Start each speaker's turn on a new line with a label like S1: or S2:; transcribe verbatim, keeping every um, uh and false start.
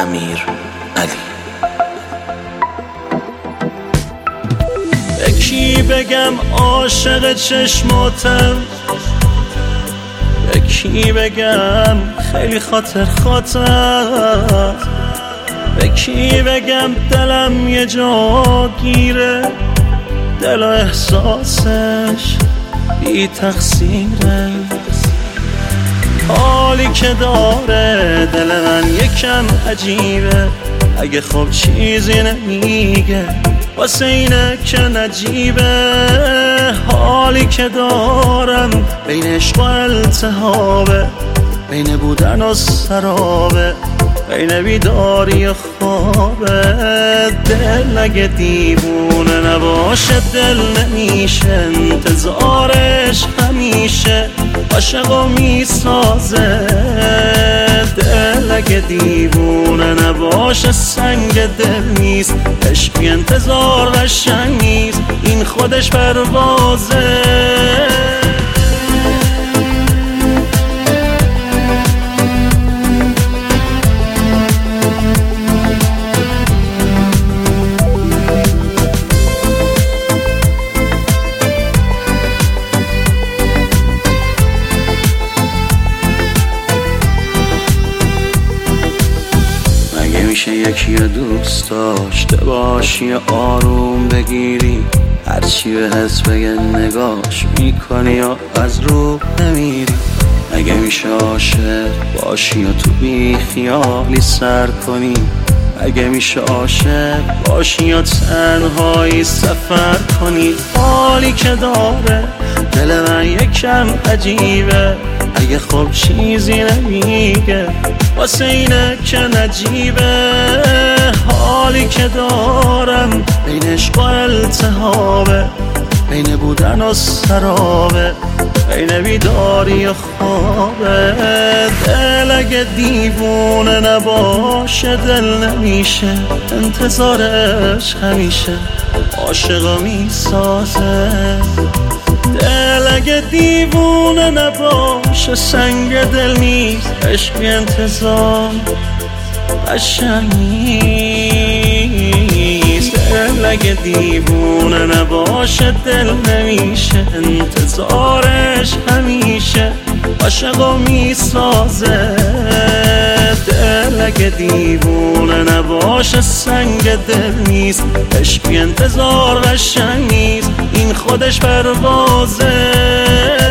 S1: امیر علی.
S2: به کی بگم عاشق چشماتم، به کی بگم خیلی خاطر خاطر، به کی بگم دلم یه جا گیره، دل و احساسش بی تقصیره. حالی که داره دل من یکم عجیبه، اگه خب چیزی نمیگه واسه اینه که نجیبه. حالی که دارم بین عشق و التهابه، بین بودن و سرابه، بین بیداری و خوابه. دل اگه دیوونه نباشه دل نمیشه، انتظارش همیشه عاشقو میسازه. دل اگه دیوونه نباشه سنگ دل نیست، عشق بی انتظار قشنگ نیست، این خودش پروازه. میشه یکی رو دوست داشته باشی یا آروم بگیری، هرچی به حس بگه نگاش میکنی یا از رو نمیری. اگه میشه عاشق باشی یا تو بی خیالی سر کنی، اگه میشه عاشق باشی یا تنهایی سفر کنی. حالی که داره دل من یکم عجیبه، اگه خب چیزی نمیگه واسه اینه که نجیبه. حالی که دارم بین عشق و التهابه، بین بودن و سرابه، بین بیداری و خوابه. دل اگه دیوونه نباشه دل نمیشه، انتظارش همیشه عاشقو میسازه. دل اگه دیوونه نباشه سنگ دل نیست، عشق بی انتظار قشنگ نیست. دل اگه دیوونه نباشه دل نمیشه، انتظارش همیشه عاشقو میسازه. دل اگه دیوونه نباشه سنگ دل نیست، عشق بی انتظار قشنگ نیست، این خودش پروازه.